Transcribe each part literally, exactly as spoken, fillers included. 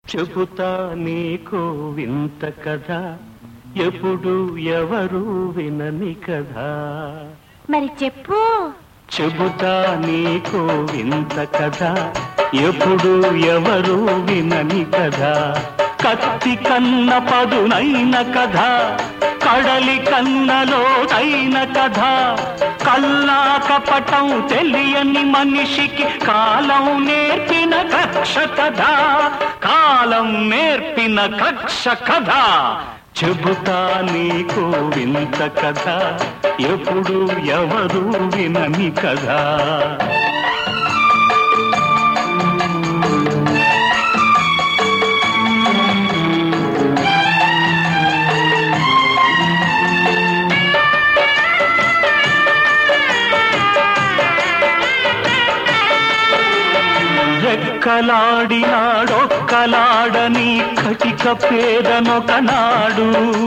చెబుతా నీకో వింత కథ, ఎప్పుడు ఎవరు వినని కథ. మరి చెప్పు. చెబుతా నీకో వింత కథ, ఎప్పుడు ఎవరు వినని కథ. కత్తి కన్న పదునైన కథ, కడలి కన్నలోతైన కథ. కల్లా కపటం తెలియని మనిషికి కాలం నేర్పిన కక్ష కథ. కాలం నేర్పిన కక్ష కథ. చెబుతా నీకు వింత కథ, ఎప్పుడు ఎవరు వినని కథ. రెక్కలాడినాడొక్కలాడని కటిక పేదనొకనాడు.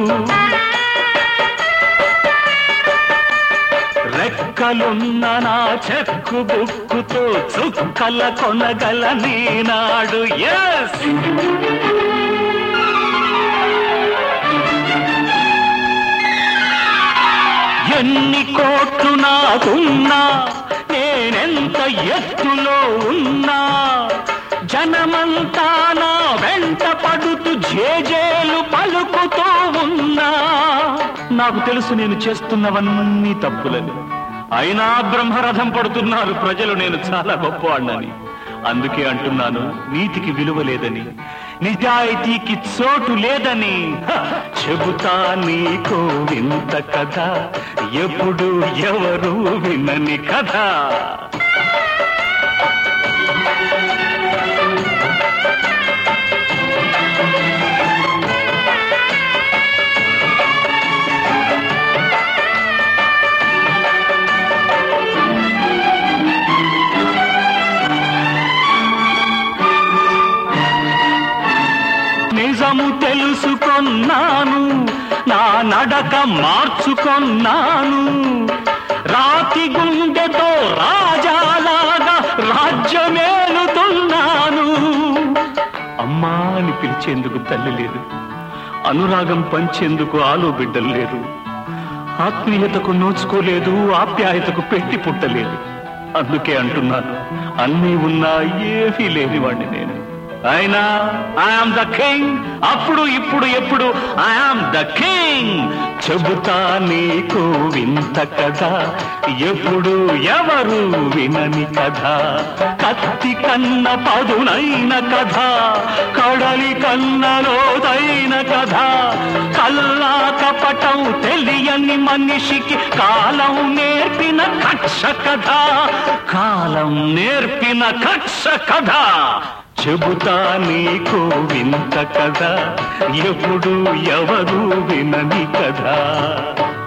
రెక్కలున్న నా చెక్కు బుక్కుతో చుక్కల కొనగల నేనాడు. ఎస్, ఎన్ని కోట్లు నాకున్నా, నేనెంత ఎత్తులో ఉన్నా, జనమంతా నా వెంట పడుతూ జేజేలు పలుకుతూ ఉన్నా. నాకు తెలుసు నేను చేస్తున్నవన్నీ తప్పులని, అయినా బ్రహ్మరథం పడుతున్నారు ప్రజలు నేను చాలా గొప్పవాణ్ణని. అందుకే అంటున్నాను, నీతికి విలువ లేదని, నిజాయితీకి చోటు లేదని. చెబుతా నీకో వింత కథ, ఎప్పుడు ఎవరు వినని కథ. నిజము తెలుసుకొన్నాను, నా నడక మార్చుకొన్నాను. రాతి గుండెతో రాజాలాగా రాజ్యమేలుతున్నాను. అమ్మా అని పిలిచేందుకు తల్లి లేదు, అనురాగం పంచేందుకు ఆలో బిడ్డలు లేరు. ఆత్మీయతకు నోచుకోలేదు, ఆప్యాయతకు పెట్టి పుట్టలేదు. అందుకే అంటున్నాను, అన్నీ ఉన్నా ఏమీ లేనివాడిని నేను. అయినా ఐఆమ్ ద కింగ్, అప్పుడు ఇప్పుడు ఎప్పుడు ఐఆమ్ ద కింగ్. చెబుతా నీకు వింత కథ, ఎప్పుడు ఎవరు వినని కథ. కత్తి కన్న పదునైన కథ, కడలి కన్నలోతైన కథ. కల్లా కపటం తెలియని మనిషికి కాలం నేర్పిన కక్ష కథ. కాలం నేర్పిన కక్ష కథ. చెబుతా నీకు వింత కథ, ఎప్పుడు ఎవరు వినని కథ.